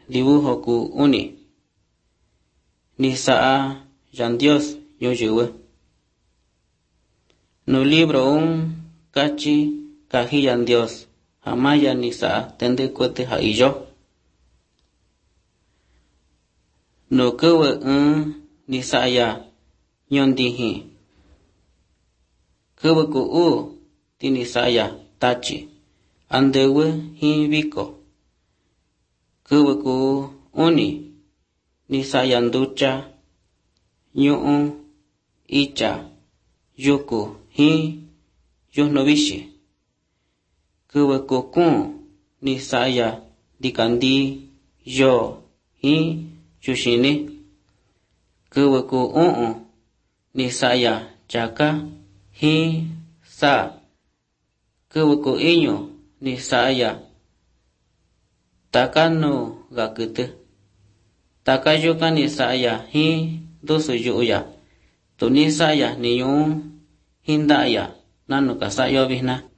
dibujo ku uni ni sa'a yan Dios ñuyɨwɨ nu libro un kachi kaji yan Dios jamaya ni sa'a tende kuete ja iyo nu kɨvɨ ni sa'a ya ñondiji kɨvɨ ku ti ni sa'a ya tachi andɨwɨ jin viko kɨvɨ ku uni ni sa'a ya ndutya ñu'u itya yuku jin yujnu vixi kɨvɨ ku kuun ni sa'a ya ndikandi yoo jin yuxini kɨvɨ ku ni sa'a ya tyaka jin saa kɨvɨ ku iñu ni sa'a ya taka nu ga kɨtɨ taka yuka ni sa'a ya jin ndusu yu'u ya tu ni sa'a ya niñu jin nda'a ya nanu ka sa'yo vijna